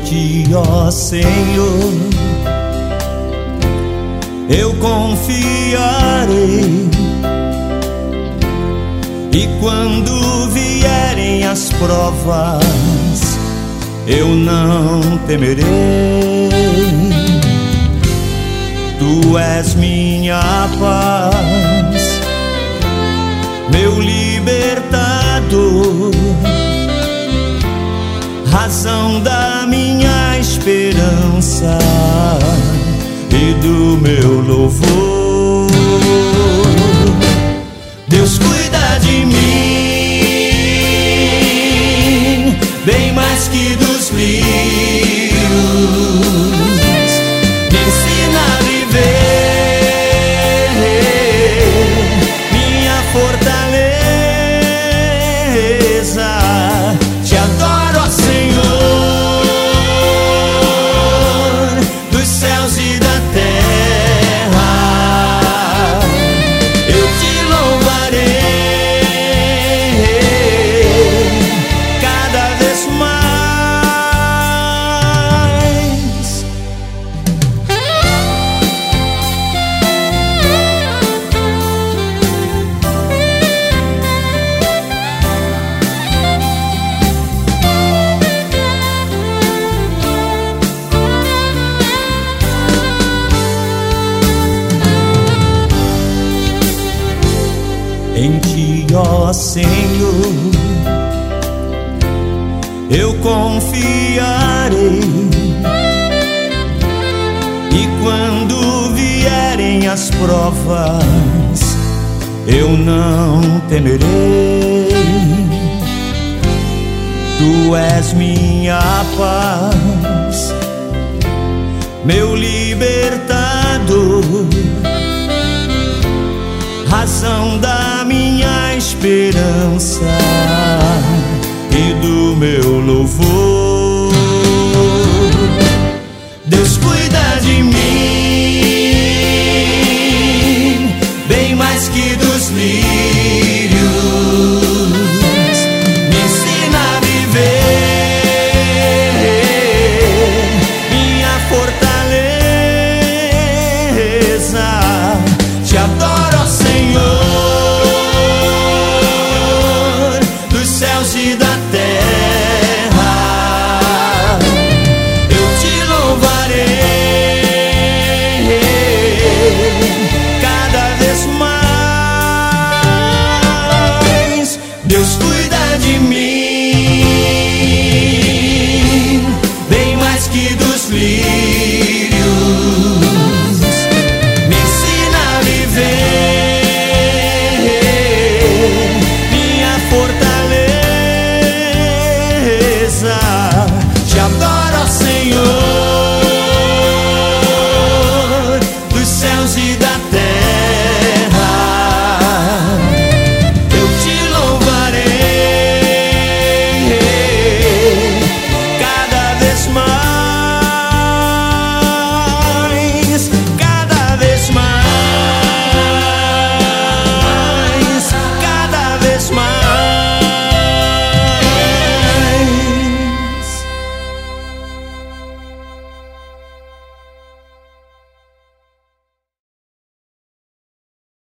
Ti, ó Senhor, eu confiarei, e quando vierem as provas, eu não temerei. Tu és minha paz, meu libertador, razão da minha esperança e do meu louvor. Deus cuida de mim, bem mais que dos lírios, me ensina a viver, minha fortaleza. Te adoro, ó Senhor, dos céus e da terra, eu te louvarei cada vez mais. Em Ti, ó Senhor, eu confiarei, e quando vierem as provas, eu não temerei. Tu és minha paz, meu libertador, razão da minha esperança e do meu louvor. Deus cuida de mim, bem mais que dos lírios,